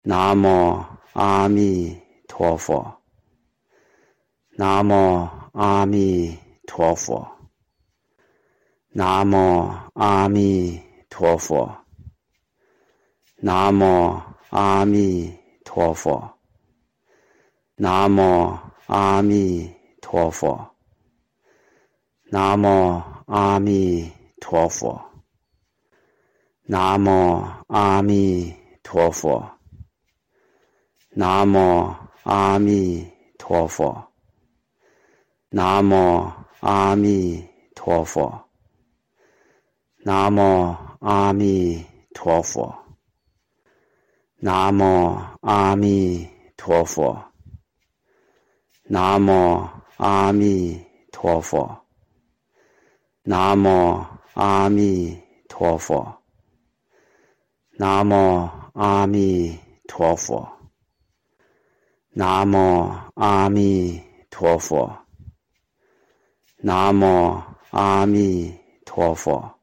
南无阿弥陀佛。南无阿弥陀佛。南无阿弥陀佛。南无阿弥陀佛。南无阿弥陀佛。南无阿弥陀佛。南无阿弥陀佛。南无阿弥陀佛。南无阿弥陀佛。南无阿弥陀佛。南无阿弥陀佛。南无阿弥陀佛。南无阿弥陀佛。南无阿弥陀佛。南无阿弥陀佛。南无阿弥陀佛。